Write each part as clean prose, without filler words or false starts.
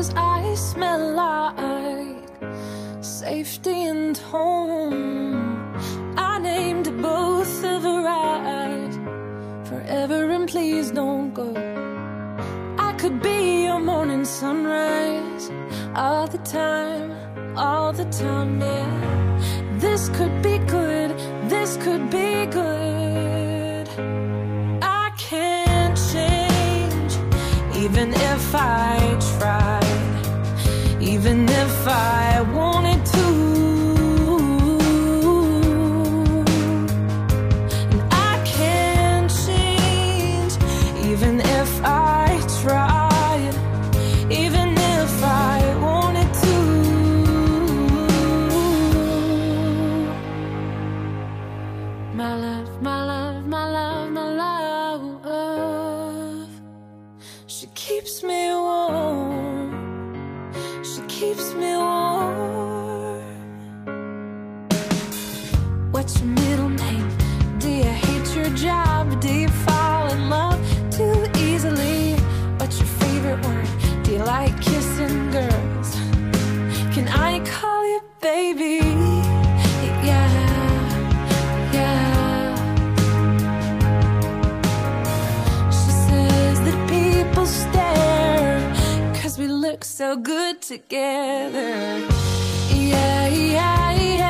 'cause I smell like safety and home. I named both of a ride, forever and please don't go. I could be your morning sunrise, all the time, yeah. This could be good, this could be good. I can't change, even if I tried, even if I wanted to. And I can't change, even if I tried, even if I wanted to. My love, my love, my love, my love, she keeps me warm, she keeps me warm. What's your middle name? Do you hate your job? Do you fall in love too easily? What's your favorite word? Do you like kissing girls? Can I call you baby? Yeah, yeah. She says that people stare 'cause we look so good together. Yeah, yeah,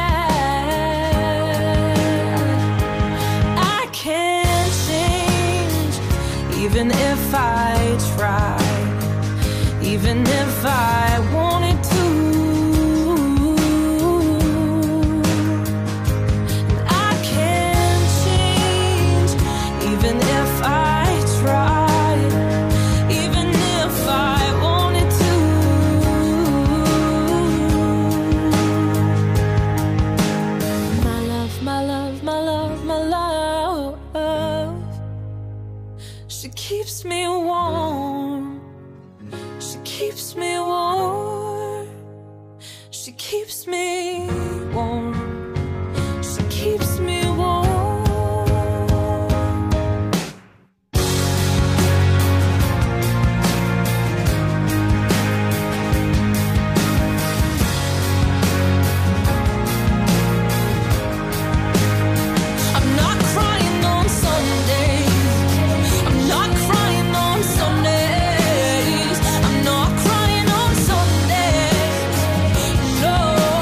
yeah. I can't change, even if I tried, even if I wanted to. And I can't change, even if I tried, even if I wanted to. My love, my love, my love, my love, she keeps me warm, she keeps me warm, she keeps me warm, she keeps me warm. I'm not crying on Sundays, I'm not crying on Sundays, I'm not crying on Sundays, no.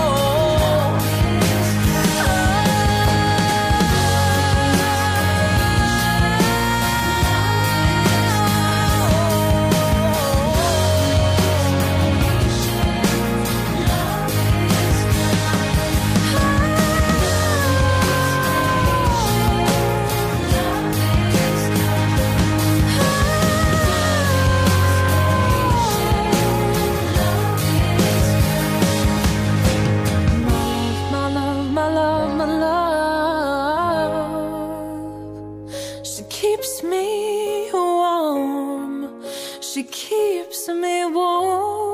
My love, my love, my love, she keeps me warm, she keeps me warm.